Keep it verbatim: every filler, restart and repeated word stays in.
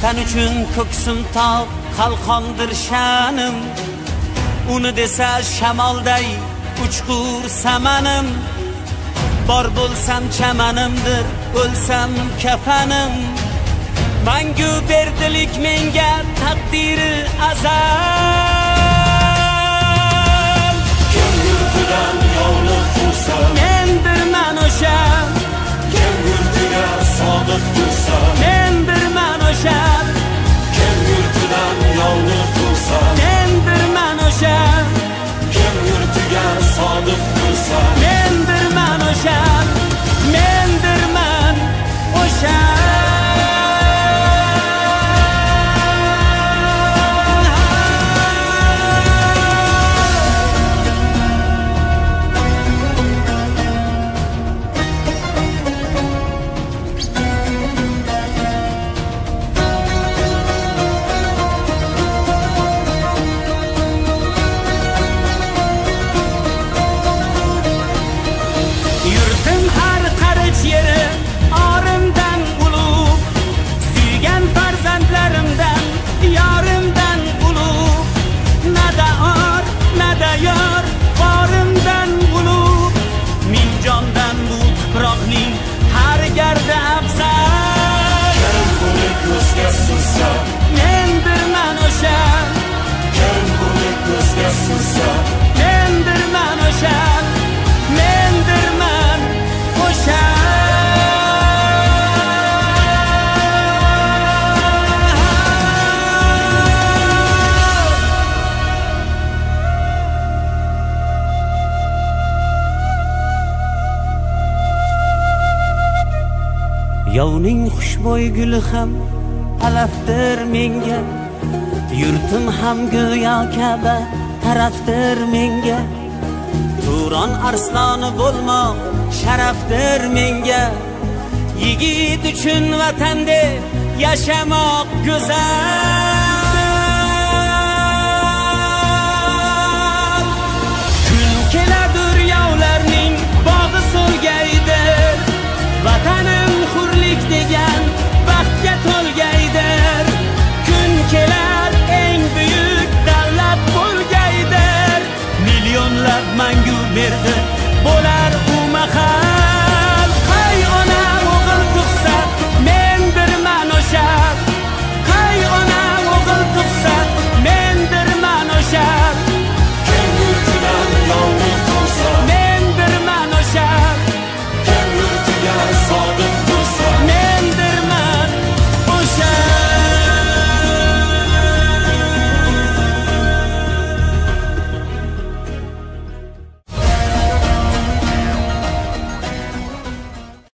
Vatan uchun ko'ksim tog' qalqondir sha'nim, uni desa shamolday uchqur samanim. Bor bo'lsam chamanimdir, o'lsam kafanim. Mangu berdilik menga taqdiri azal. Kim yurtidan yovliq qilsa, mendirman o'sha. Kim yurtiga sodiq tursa, mendirman o'sha. Kim yurtidan yovliq qilsa, mendirman o'sha. Kim yurtiga sodiq tursa, mendirman o'sha. mendirman o'sha. Yurtim har qarich yeri orimdan ulug', suygan farzandlarimdan yorimdan ulug'. Nada or, nada yor, borimdan ulug'. Ming jondan bu tuproqning har gardi afzal. kim buni ko'zga sursa, mendirman o'sha. kim buni ko'zga sursa, mendirman o'sha. mendirman o'sha. Yovning xushbo'y guli ham alafdir menga, yurtim ham go'yo Ka'ba tarafdir menga. Turon arsloni bo'lmoq sharafdir menga, yigit uchun vatanda yashamoq go'zal. Kun keladur yovlarning bog'i so'lgaydir, vatanim hurlik degan baxtga to'lgaydir. Kun kelar eng buyuk davlat bo'lgaydir, millionlab mangu berdi bo'lar u mahal.